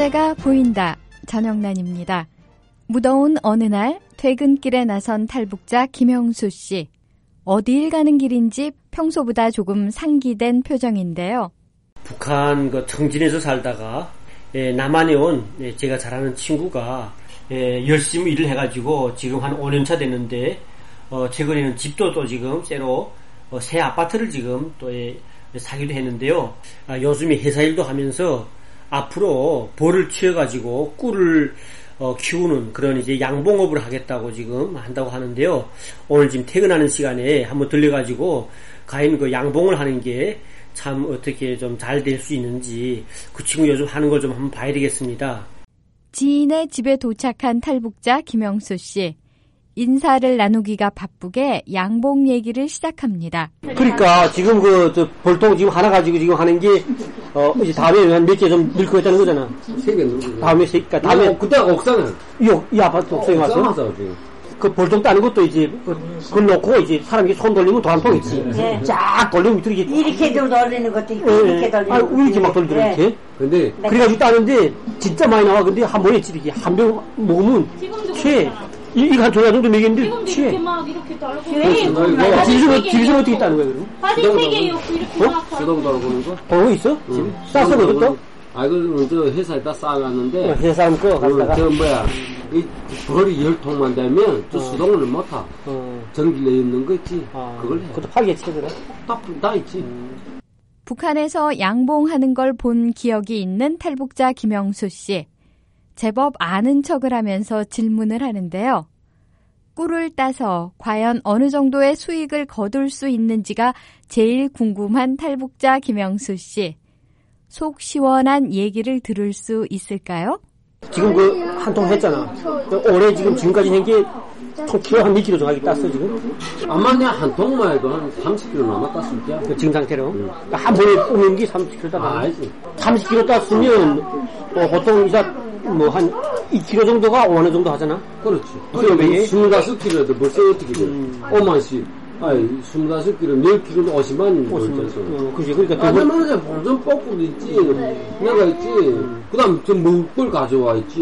해가 보인다. 전영란입니다. 무더운 어느 날 퇴근길에 나선 탈북자 김영수 씨. 어딜 가는 길인지 평소보다 조금 상기된 표정인데요. 북한 청진에서 살다가 남한에 온 제가 잘 아는 친구가 열심히 일을 해가지고 지금 한 5년차 됐는데 최근에는 집도 또 지금 새로 새 아파트를 지금 또 사기도 했는데요. 요즘에 회사 일도 하면서 앞으로 벌을 키워가지고 꿀을 키우는 그런 이제 양봉업을 하겠다고 지금 한다고 하는데요. 오늘 지금 퇴근하는 시간에 한번 들려가지고 과연 그 양봉을 하는 게 참 어떻게 좀 잘 될 수 있는지 그 친구 요즘 하는 걸 좀 한번 봐야 되겠습니다. 지인의 집에 도착한 탈북자 김영수 씨. 인사를 나누기가 바쁘게 양봉 얘기를 시작합니다. 그러니까 지금 볼통 지금 하나 가지고 지금 하는 게 이제 다음에 한 몇 개 좀 넣고 있다는 거잖아. 3개 넣고. 다음에 다음에 그때 옥상에 이 아파트 옥상에 왔어. 그 볼통 따는 것도 이제 그걸 놓고 이제 사람이 손 돌리면 도 한 통 있지. 네. 쫙 돌리면 밑으로 이렇게 돌리는 것도 있고 이렇게 돌리는 것도 있고. 이렇게 막 돌리더라 이렇게. 근데 그래가지고 따는데 진짜 많이 나와. 근데 한 번에 이렇게 한 병 먹으면 취해. 이거 한 조야 정도 먹였는데 취해. 이렇게 막 이렇게 따르고. 집에서 어떻게 따는 거야 그럼? 바지 3개 이렇게 막 수동 따르고는 거? 그거 있어? 집에? 쌌어 그것도? 그거는 저 회사에다 쌓아놨는데. 회사 거 가져다가. 이 벌이 10통만 되면 저 수동을 못 타. 전기 내 있는 거 있지. 그걸 해. 그것도 파기에 치더라. 다 있지. 북한에서 양봉하는 걸 본 기억이 있는 탈북자 김영수 씨. 제법 아는 척을 하면서 질문을 하는데요. 꿀을 따서 과연 어느 정도의 수익을 거둘 수 있는지가 제일 궁금한 탈북자 김영수 씨. 속 시원한 얘기를 들을 수 있을까요? 지금 한 통 했잖아. 올해 지금까지 한 게 통 키로 한 2kg 정확히 땄어 지금? 아마 내가 한 통만 해도 한 30kg 남았다 쓸게. 지금 상태로? 한 번에 뽑는 게 30kg 땄다. 알지. 30kg 땄으면 보통 한 2kg 정도가 5만원 정도 하잖아? 그렇지. 그러면 25kg도 벌써 어떻게 돼? 5만씩. 25kg, 10kg도 50만 벌잖아. 그지. 그러니까 그러면 본전 뽑고도 있지. 내가 있지. 그 다음 좀 먹을 걸 가져와 있지.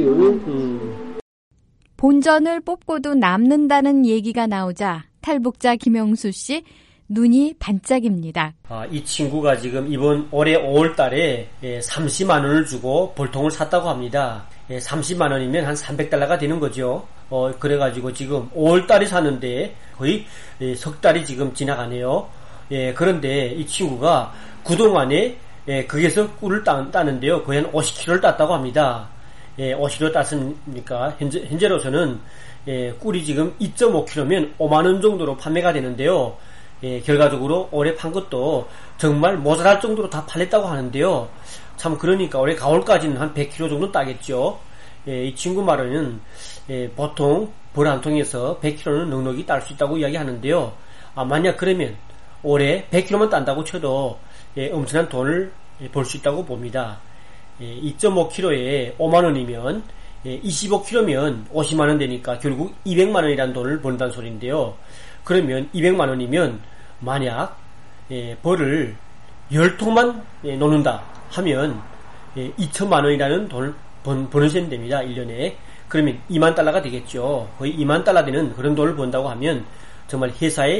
본전을 뽑고도 남는다는 얘기가 나오자 탈북자 김영수 씨 눈이 반짝입니다. 이 친구가 지금 올해 5월 달에 30만 원을 주고 볼통을 샀다고 합니다. 30만 원이면 한 300달러가 되는 거죠. 그래가지고 지금 5월 달에 샀는데 거의 석 달이 지금 지나가네요. 그런데 이 친구가 그동안에 거기에서 꿀을 따는데요. 거의 한 50kg를 땄다고 합니다. 50kg 땄으니까 현재로서는 꿀이 지금 2.5kg면 5만원 정도로 판매가 되는데요. 결과적으로 올해 판 것도 정말 모자랄 정도로 다 팔렸다고 하는데요. 참 그러니까 올해 가을까지는 한 100kg 정도 따겠죠. 이 친구 말은 보통 벌 한 통에서 100kg는 넉넉히 딸 수 있다고 이야기하는데요. 만약 그러면 올해 100kg만 딴다고 쳐도 엄청난 돈을 벌 수 있다고 봅니다. 2.5kg에 5만원이면 25kg면 50만원 되니까 결국 200만원이라는 돈을 번다는 소리인데요. 그러면 200만원이면 만약 벌을 10통만 놓는다 하면 2천만원이라는 돈을 버는 셈이 됩니다. 1년에. 그러면 2만 달러가 되겠죠. 거의 2만 달러 되는 그런 돈을 번다고 하면 정말 회사에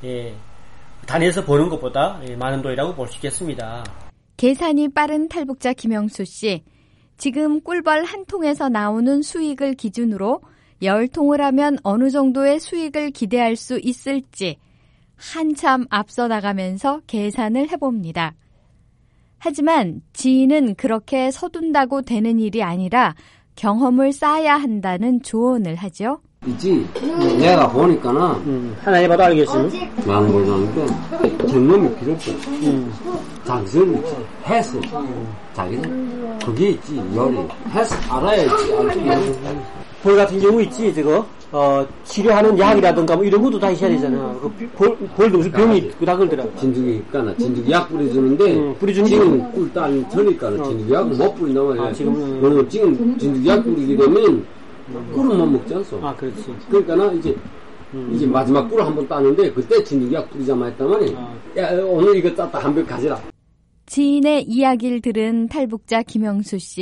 다녀서 버는 것보다 많은 돈이라고 볼 수 있겠습니다. 계산이 빠른 탈북자 김영수 씨. 지금 꿀벌 한 통에서 나오는 수익을 기준으로 10통을 하면 어느 정도의 수익을 기대할 수 있을지 한참 앞서 나가면서 계산을 해봅니다. 하지만 지인은 그렇게 서둔다고 되는 일이 아니라 경험을 쌓아야 한다는 조언을 하죠. 있지. 내가 보니까는 하나 해봐도 알겠어. 양보자는데 젊음이 필요 없어. 장선 있지. 해서 자기는 그게 있지. 요리 해서 알아야지. 알지. 벌 같은 경우 있지. 치료하는 약이라든가 뭐 이런 것도 다 있어야 되잖아. 벌도 무슨 병이 다 그러더라고. 진드기 있잖아. 진드기 약 뿌려주는데 지금 꿀 따는 전이니까 진드기 약을 못 뿌리나면 지금 진드기 약 뿌리게 되면 꿀은 못 먹지 않소. 그렇지. 그러니까 이제 마지막 꿀을 한번 따는데 그때 진드기 약 뿌리자마 했다마니 야 오늘 이거 땄다 한 병 가져라. 지인의 이야기를 들은 탈북자 김영수 씨.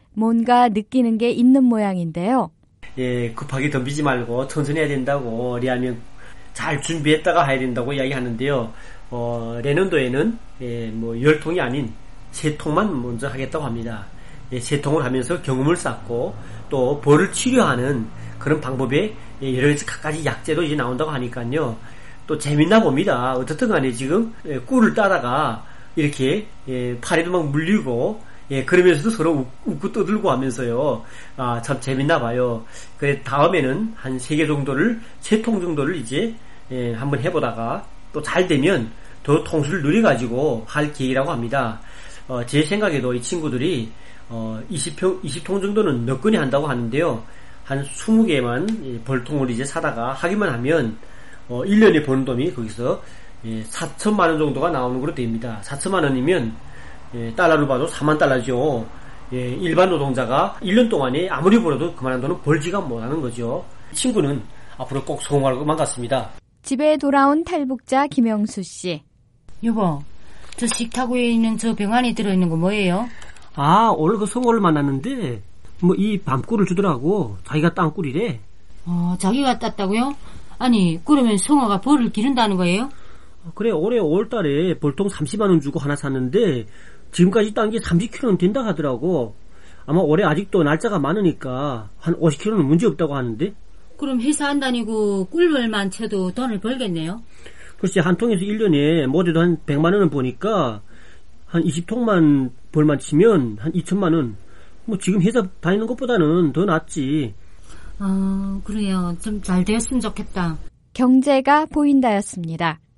뭔가 느끼는 게 있는 모양인데요. 예, 급하게 덤비지 말고 천천히 해야 된다고, 왜냐하면 잘 준비했다가 해야 된다고 이야기하는데요. 내년도에는 10통이 아닌 3통만 먼저 하겠다고 합니다. 3통을 하면서 경험을 쌓고 또 벌을 치료하는 그런 방법에 여러 가지 약재도 이제 나온다고 하니까요. 또 재밌나 봅니다. 어떻든 간에 지금 꿀을 따다가 이렇게 파리도 막 물리고 그러면서도 서로 웃고 떠들고 하면서요. 참 재밌나 봐요. 그래 다음에는 한 3개 정도를 3통 정도를 이제 한번 해보다가 또 잘 되면 더 통수를 늘려가지고 할 계획이라고 합니다. 제 생각에도 이 친구들이 20통 정도는 너끈히 한다고 하는데요. 한 20개만 벌통을 이제 사다가 하기만 하면 1년에 버는 돈이 거기서 4천만 원 정도가 나오는 걸로 됩니다. 4천만 원이면 달러로 봐도 4만 달러죠. 일반 노동자가 1년 동안에 아무리 벌어도 그만한 돈은 벌지가 못하는 거죠. 친구는 앞으로 꼭 성공할 것만 같습니다. 집에 돌아온 탈북자 김영수 씨. 여보, 저 식탁 위에 있는 저 병 안에 들어있는 거 뭐예요? 오늘 그 성호를 만났는데 이 밤꿀을 주더라고. 자기가 딴 꿀이래. 자기가 땄다고요? 아니, 그러면 성호가 벌을 기른다는 거예요? 그래, 올해 5월달에 벌통 30만 원 주고 하나 샀는데 지금까지 딴 게 30kg는 된다 하더라고. 아마 올해 아직도 날짜가 많으니까 한 50kg는 문제 없다고 하는데. 그럼 회사 안 다니고 꿀벌만 쳐도 돈을 벌겠네요? 글쎄, 한 통에서 1년에 모두 한 100만 원은 버니까 한 20통만 벌만 치면 한 2천만 원. 지금 회사 다니는 것보다는 더 낫지. 그래요. 좀 잘 되었으면 좋겠다. 경제가 보인다였습니다.